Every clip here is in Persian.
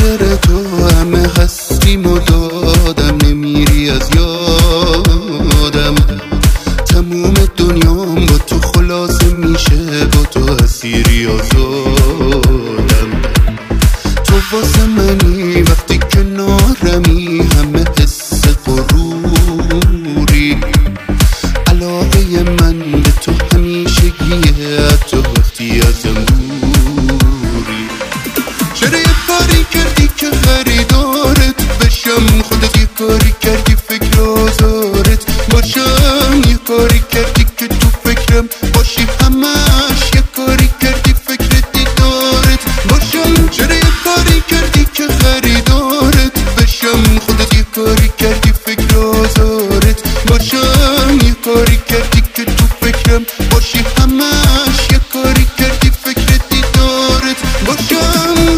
خاطر تو همه هستیم و دادم، نمیری از یادم. تموم دنیام با تو خلاصه میشه، با تو اسیری آزادم. تو واسه منی وقتی کنارمی، همه حس غروری. علاقه من به تو همیشگیه، حتی وقتی ازم دوری. چرا یه کاری کردی که خریدارت بشم؟ خودت یه کاری کردی فکر آزارت باشم. یه کاری کردی که تو فکرم باشی همش، یه کاری کردی فکر دیدارت باشم. چرا یه کاری کردی که خریدارت بشم؟ خودت یه کاری کردی فکر آزارت باشم. یه کاری کردی که تو فکرم باشی همش، یه کاری کردی فکر دیدارت باشم.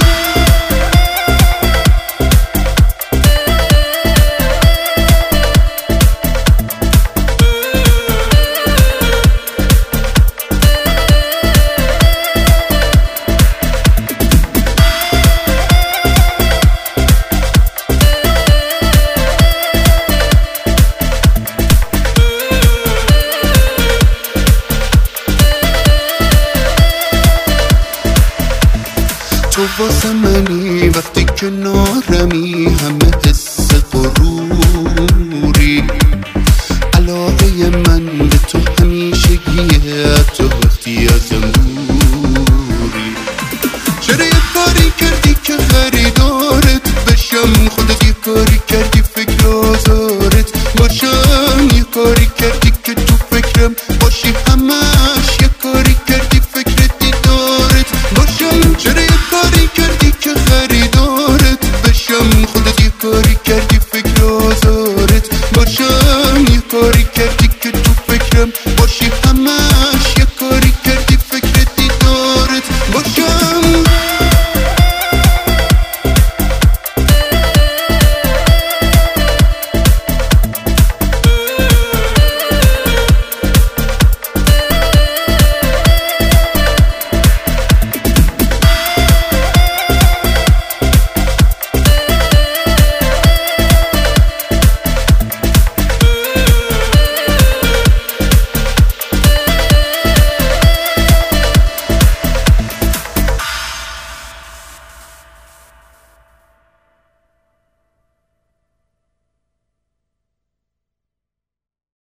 تو واسه منی وقتی کنارمی، همه حس غروری. علاقه من به تو همیشگیه، حتی وقتی ازم دوری. چرا یه کاری کردی که خریدارت بشم؟ خودت یه کاری کردی